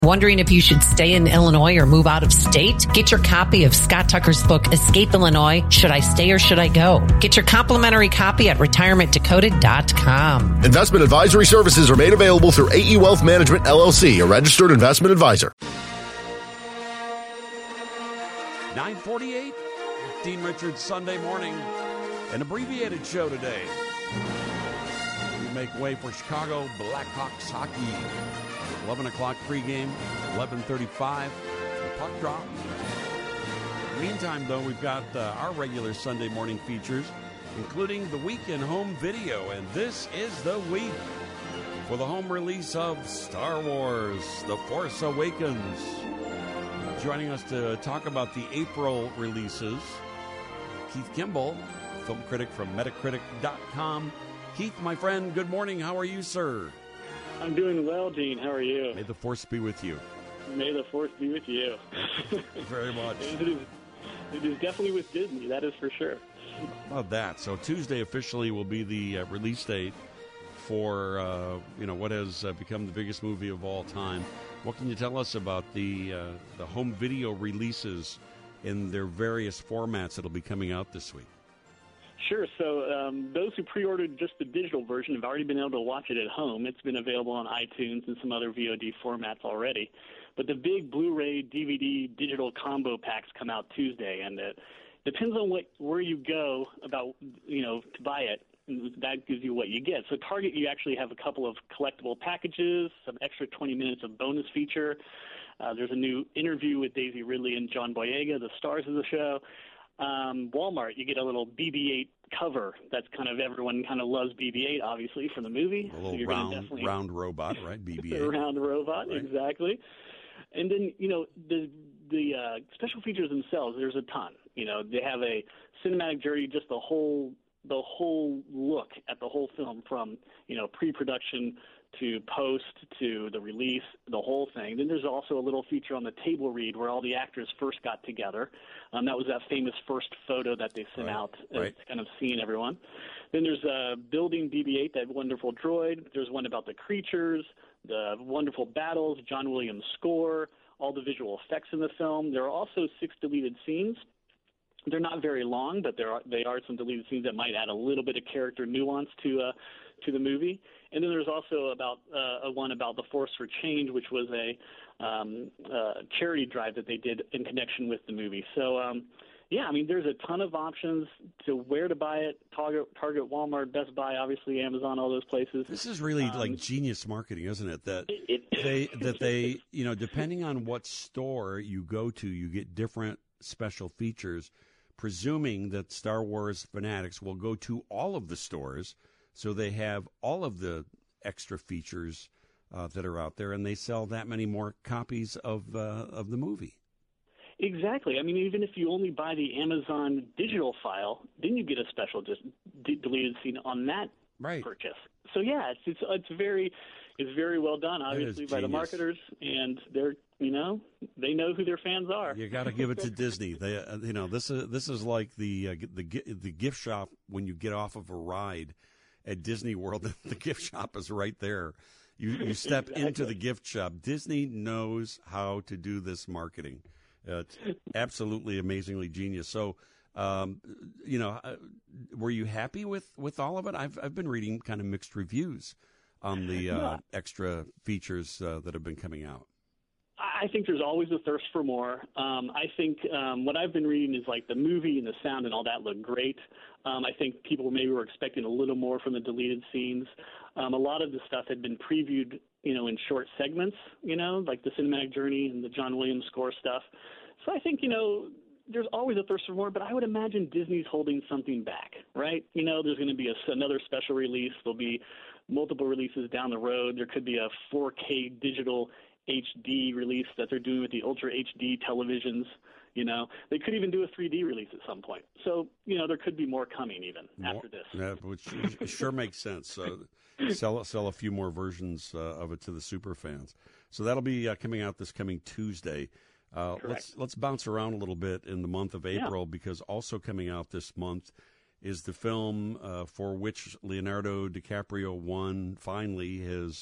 Wondering if you should stay in Illinois or move out of state? Get your copy of Scott Tucker's book, Escape Illinois, Should I Stay or Should I Go? Get your complimentary copy at retirementdecoded.com. Investment advisory services are made available through AE Wealth Management, LLC, a registered investment advisor. 9:48, Dean Richards, Sunday morning, an abbreviated show today. We make way for Chicago Blackhawks hockey. 11 o'clock pregame, 11:35, the puck drop. Meantime, though, we've got our regular Sunday morning features, including the week in home video. And this is the week for the home release of Star Wars, The Force Awakens. Joining us to talk about the April releases, Keith Kimball, film critic from Metacritic.com. Keith, my friend, good morning. How are you, sir? I'm doing well, Gene. How are you? May the Force be with you. May the Force be with you. Very much. It is definitely with Disney, that is for sure. How about that? So Tuesday officially will be the release date for what has become the biggest movie of all time. What can you tell us about the home video releases in their various formats that'll be coming out this week? Sure. So those who pre-ordered just the digital version have already been able to watch it at home. It's been available on iTunes and some other VOD formats already. But the big Blu-ray, DVD, digital combo packs come out Tuesday, and it depends on where you go about to buy it. That gives you what you get. So Target, you actually have a couple of collectible packages, some extra 20 minutes of bonus feature. There's a new interview with Daisy Ridley and John Boyega, the stars of the show. Walmart, you get a little BB-8 cover. That's kind of, everyone kind of loves BB-8, obviously, from the movie. A little so round robot, right? BB-8. A round robot, right. Exactly. And then, the special features themselves, there's a ton. They have a cinematic journey, just the whole look at the whole film from, pre-production to post to the release, the whole thing. Then there's also a little feature on the table read where all the actors first got together. That was that famous first photo that they sent out, kind of seeing everyone. Then there's Building BB-8, that wonderful droid. There's one about the creatures, the wonderful battles, John Williams' score, all the visual effects in the film. There are also 6 deleted scenes. They're not very long, but they are some deleted scenes that might add a little bit of character nuance to the movie. And then there's also about one about the Force for Change, which was a charity drive that they did in connection with the movie. So, there's a ton of options to where to buy it. Target, Walmart, Best Buy, obviously Amazon, all those places. This is really like genius marketing, isn't it? That they depending on what store you go to, you get different special features, presuming that Star Wars fanatics will go to all of the stores. So they have all of the extra features that are out there, and they sell that many more copies of the movie. Exactly. I mean, even if you only buy the Amazon digital file, then you get a special just deleted scene on that purchase. So yeah, it's very well done, obviously, by the marketers, and they're they know who their fans are. You got to give it to Disney. They this is like the gift shop when you get off of a ride at Disney World. The gift shop is right there. You step into the gift shop. Disney knows how to do this marketing. It's absolutely amazingly genius. So, were you happy with all of it? I've been reading kind of mixed reviews on the extra features that have been coming out. I think there's always a thirst for more. I think what I've been reading is like the movie and the sound and all that look great. I think people maybe were expecting a little more from the deleted scenes. A lot of the stuff had been previewed, in short segments, like the cinematic journey and the John Williams score stuff. So I think, there's always a thirst for more, but I would imagine Disney's holding something back, right? There's going to be another special release. There'll be multiple releases down the road. There could be a 4K digital HD release that they're doing with the Ultra HD televisions. They could even do a 3D release at some point. So, there could be more coming even after this. Yeah, which sure makes sense. Sell a few more versions of it to the super fans. So that'll be coming out this coming Tuesday. Let's bounce around a little bit in the month of April, because also coming out this month is the film for which Leonardo DiCaprio won finally his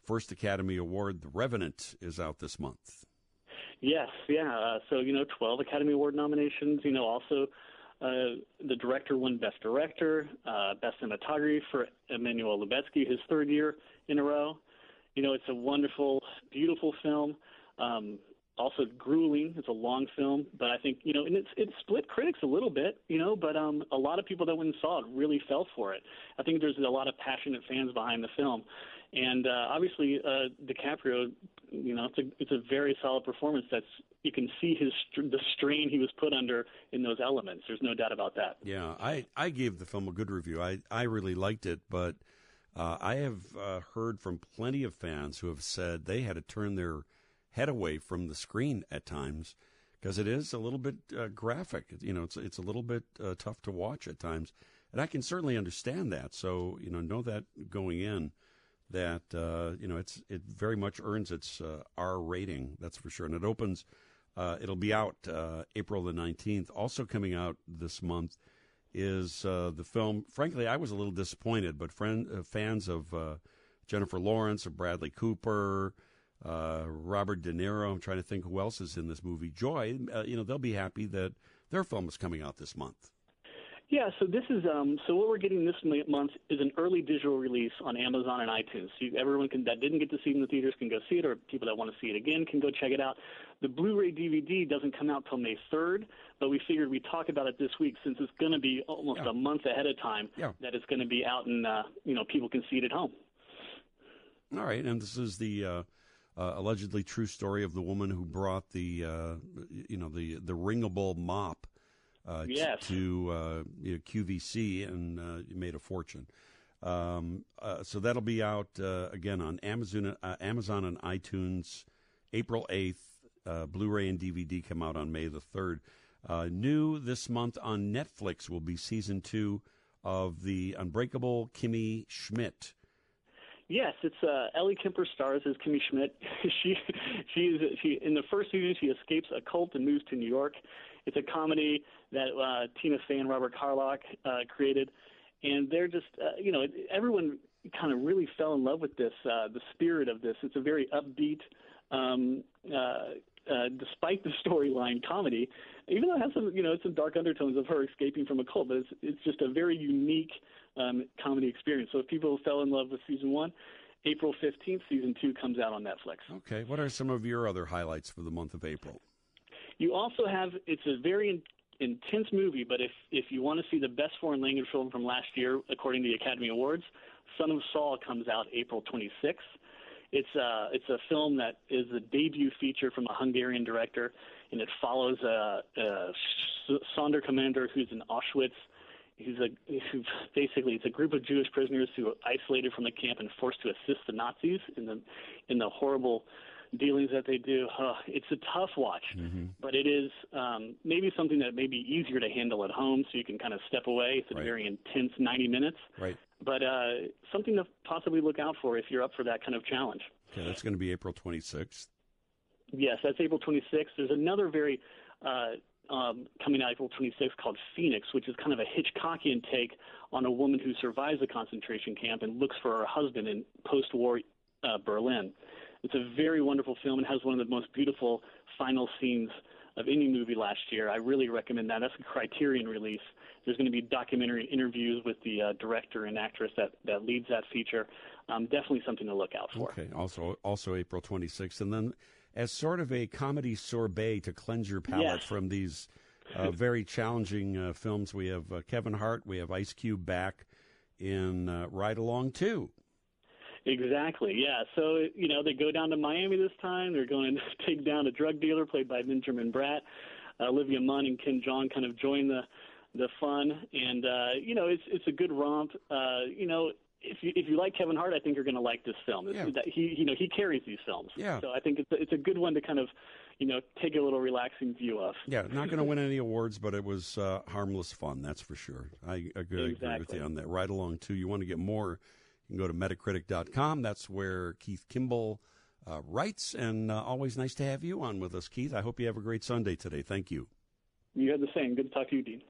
first Academy Award, The Revenant, is out this month. Yes, yeah. So, 12 Academy Award nominations. Also, the director won Best Director, Best Cinematography for Emmanuel Lubezki, his third year in a row. It's a wonderful, beautiful film. Also grueling. It's a long film, but I think, and it split critics a little bit, but a lot of people that went and saw it really fell for it. I think there's a lot of passionate fans behind the film. And obviously, DiCaprio, it's a very solid performance. You can see the strain he was put under in those elements. There's no doubt about that. Yeah, I gave the film a good review. I really liked it, but I have heard from plenty of fans who have said they had to turn their head away from the screen at times because it is a little bit graphic. It's a little bit tough to watch at times, and I can certainly understand that. So know that going in, that it very much earns its R rating. That's for sure, and it opens. It'll be out April the 19th. Also coming out this month is the film. Frankly, I was a little disappointed, but fans of Jennifer Lawrence, of Bradley Cooper, Robert De Niro, I'm trying to think who else is in this movie, Joy, they'll be happy that their film is coming out this month. Yeah, so this is so what we're getting this month is an early digital release on Amazon and iTunes. So everyone that didn't get to see it in the theaters can go see it, or people that want to see it again can go check it out. The Blu-ray DVD doesn't come out till May 3rd, but we figured we'd talk about it this week since it's going to be almost a month ahead of time that it's going to be out and people can see it at home. All right, and this is the allegedly true story of the woman who brought the ringable mop to QVC and made a fortune. So that'll be out again on Amazon and iTunes April 8th. Blu-ray and DVD come out on May the 3rd. New this month on Netflix will be season 2 of The Unbreakable Kimmy Schmidt. Yes, it's Ellie Kemper stars as Kimmy Schmidt. She in the first season she escapes a cult and moves to New York. It's a comedy that Tina Fey and Robert Carlock created, and they're just everyone kind of really fell in love with this, the spirit of this. It's a very upbeat, despite the storyline comedy, even though it has some dark undertones of her escaping from a cult, but it's just a very unique comedy experience. So if people fell in love with season 1, April 15th, season 2 comes out on Netflix. Okay. What are some of your other highlights for the month of April? You also have, it's a very intense movie, but if you want to see the best foreign language film from last year, according to the Academy Awards, Son of Saul comes out April 26th. It's a film that is a debut feature from a Hungarian director, and it follows a Sonderkommando who's in Auschwitz. Basically, it's a group of Jewish prisoners who are isolated from the camp and forced to assist the Nazis in the horrible dealings that they do. It's a tough watch, but it is maybe something that may be easier to handle at home, so you can kind of step away. It's a very intense 90 minutes, right? But something to possibly look out for if you're up for that kind of challenge. Okay, that's going to be April 26th. Yes, that's April 26th. There's another very coming out April 26th called Phoenix, which is kind of a Hitchcockian take on a woman who survives a concentration camp and looks for her husband in post-war Berlin. It's a very wonderful film and has one of the most beautiful final scenes of any movie last year. I really recommend that. That's a Criterion release. There's going to be documentary interviews with the director and actress that leads that feature. Definitely something to look out for. Okay, also April 26th. And then as sort of a comedy sorbet to cleanse your palate from these very challenging films, we have Kevin Hart, we have Ice Cube back in Ride Along 2. Exactly, yeah. So, they go down to Miami this time. They're going to take down a drug dealer played by Benjamin Bratt. Olivia Munn and Ken Jeong kind of join the fun. And, it's a good romp. If you like Kevin Hart, I think you're going to like this film. He carries these films. Yeah. So I think it's a good one to kind of, take a little relaxing view of. Yeah, not going to win any awards, but it was harmless fun, that's for sure. I agree with you on that. Ride Along 2. You want to get more, you can go to Metacritic.com. That's where Keith Kimball writes, and always nice to have you on with us, Keith. I hope you have a great Sunday today. Thank you. You had the same. Good to talk to you, Dean.